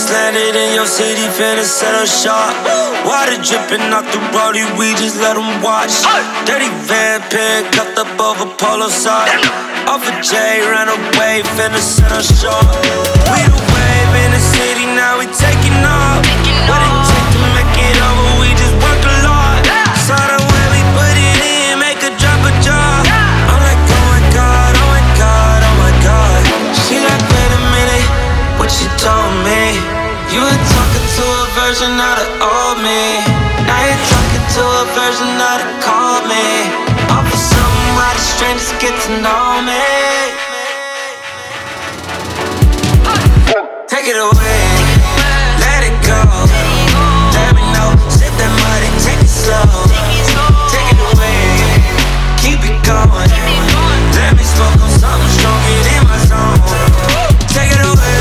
landed in your city, finna set up shop. Water dripping off the rollie, we just let them watch. Dirty van pen, cuffed up over polo sock. Off a J, ran away, finna set up shop. We the wave in the city, now we taking off. What it take to make it over, we just work a lot. Saw the way we put it in, make her drop a jaw. I'm like, oh my god, oh my god, oh my god. She like, wait a minute, what you told me? You were talking to a version of the old me. Now you're talking to a version of the cold me. Offer something while the strangers get to know me. Take it away, let it go. Let me know, sip that money, take it slow. Take it away, keep it going. Let me smoke on something strong, get in my zone. Take it away.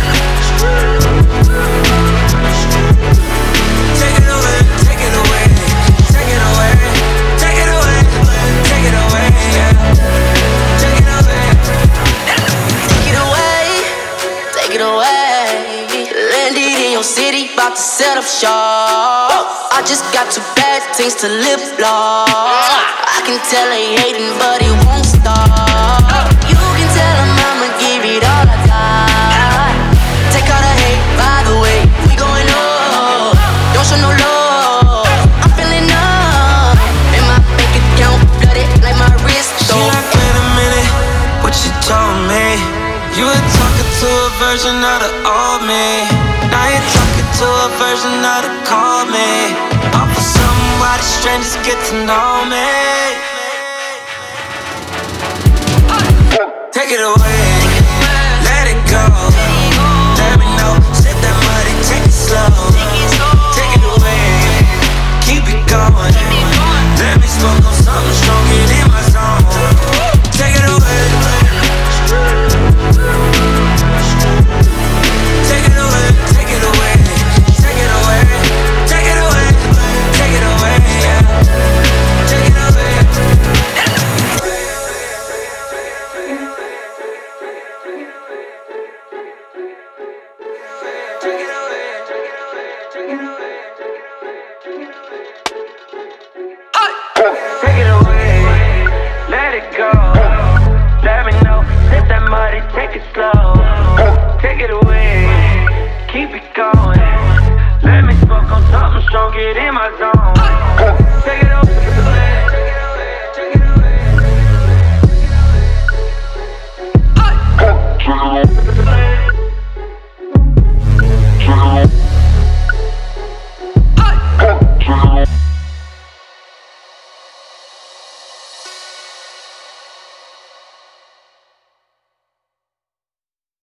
Take it away, take it away, take it away, take it away, take it away, yeah. Take it away. Take it away, take it away. Landed in your city, about to set up shop. I just got 2 bad things to live long. I can tell they hating, but it won't stop. You can tell them I'ma give it all I got. Take all the hate, by the way, we going up. Don't show no love, I'm feeling numb. And my bank account flooded like my wrist. She like, wait a minute, what you told me? You were talking to a version of the old me. Now you're talking to a version of the cold me. Offer something while the strangers get to know me. Take it away, let it go. Let me know, sip that money, take it slow. Take it away, keep it going. Let me smoke on something strong, get in my zone. Take it away. Take it away, take it away, take it away, take it away, take it away, yeah. Take it away. Take it away, let it go. Let me know, sip that money, take it slow. Take it away, keep it going. Let me smoke on something strong, get in my zone. Take it away, take it away, take it away.